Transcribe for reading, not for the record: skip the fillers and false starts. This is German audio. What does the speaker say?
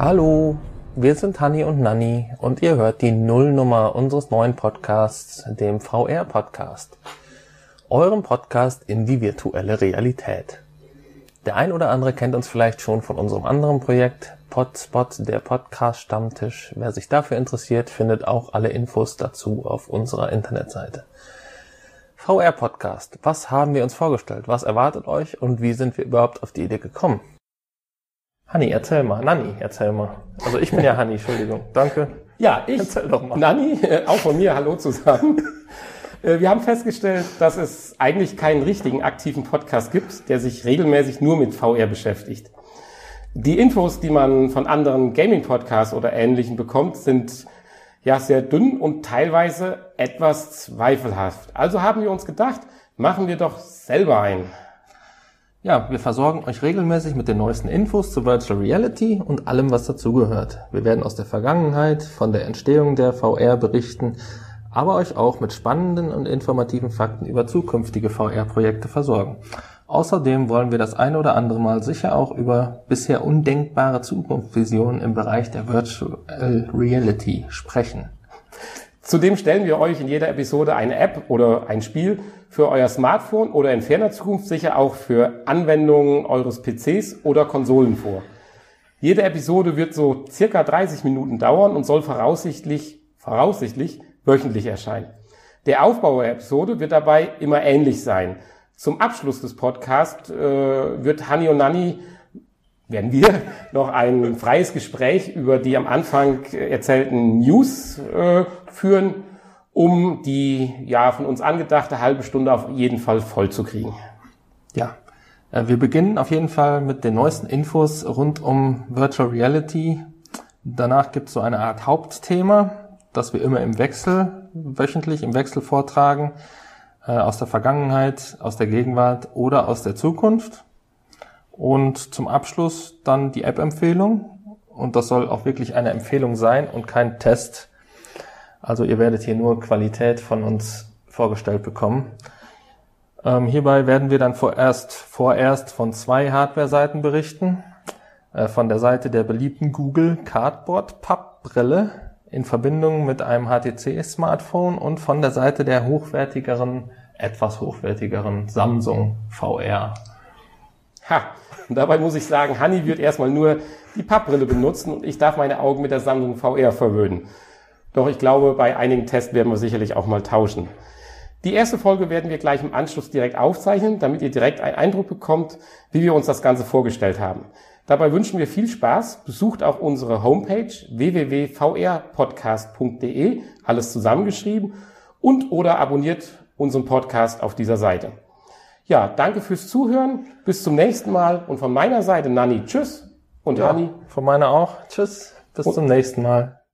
Hallo, wir sind Hanni und Nanni und ihr hört die Nullnummer unseres neuen Podcasts, dem VR-Podcast. Eurem Podcast in die virtuelle Realität. Der ein oder andere kennt uns vielleicht schon von unserem anderen Projekt, Podspot, der Podcast-Stammtisch. Wer sich dafür interessiert, findet auch alle Infos dazu auf unserer Internetseite. VR-Podcast, was haben wir uns vorgestellt? Was erwartet euch und wie sind wir überhaupt auf die Idee gekommen? Hanni, erzähl mal. Nanni, erzähl mal. Also ich bin ja Hanni, Entschuldigung. Danke. Ja, Erzähl doch mal. Nanni, auch von mir, hallo zusammen. Wir haben festgestellt, dass es eigentlich keinen richtigen aktiven Podcast gibt, der sich regelmäßig nur mit VR beschäftigt. Die Infos, die man von anderen Gaming-Podcasts oder Ähnlichem bekommt, sind ja sehr dünn und teilweise etwas zweifelhaft. Also haben wir uns gedacht, machen wir doch selber einen. Ja, wir versorgen euch regelmäßig mit den neuesten Infos zu Virtual Reality und allem, was dazugehört. Wir werden aus der Vergangenheit, von der Entstehung der VR berichten, aber euch auch mit spannenden und informativen Fakten über zukünftige VR-Projekte versorgen. Außerdem wollen wir das eine oder andere Mal sicher auch über bisher undenkbare Zukunftsvisionen im Bereich der Virtual Reality sprechen. Zudem stellen wir euch in jeder Episode eine App oder ein Spiel für euer Smartphone oder in ferner Zukunft sicher auch für Anwendungen eures PCs oder Konsolen vor. Jede Episode wird so circa 30 Minuten dauern und soll voraussichtlich wöchentlich erscheinen. Der Aufbau der Episode wird dabei immer ähnlich sein. Zum Abschluss des Podcasts werden wir noch ein freies Gespräch über die am Anfang erzählten News führen, um die von uns angedachte halbe Stunde auf jeden Fall voll zu kriegen. Ja, wir beginnen auf jeden Fall mit den neuesten Infos rund um Virtual Reality. Danach gibt es so eine Art Hauptthema, das wir immer wöchentlich im Wechsel vortragen, aus der Vergangenheit, aus der Gegenwart oder aus der Zukunft. Und zum Abschluss dann die App-Empfehlung. Und das soll auch wirklich eine Empfehlung sein und kein Test. Also ihr werdet hier nur Qualität von uns vorgestellt bekommen. Hierbei werden wir dann vorerst von 2 Hardware-Seiten berichten. Von der Seite der beliebten Google Cardboard Pappbrille in Verbindung mit einem HTC-Smartphone und von der Seite der etwas hochwertigeren Samsung VR. Und dabei muss ich sagen, Hanni wird erstmal nur die Pappbrille benutzen und ich darf meine Augen mit der Samsung VR verwöhnen. Doch ich glaube, bei einigen Tests werden wir sicherlich auch mal tauschen. Die erste Folge werden wir gleich im Anschluss direkt aufzeichnen, damit ihr direkt einen Eindruck bekommt, wie wir uns das Ganze vorgestellt haben. Dabei wünschen wir viel Spaß. Besucht auch unsere Homepage www.vrpodcast.de, alles zusammengeschrieben, und oder abonniert unseren Podcast auf dieser Seite. Ja, danke fürs Zuhören. Bis zum nächsten Mal. Und von meiner Seite, Nanni, tschüss. Und Hanni. Von meiner auch. Tschüss. Bis zum nächsten Mal.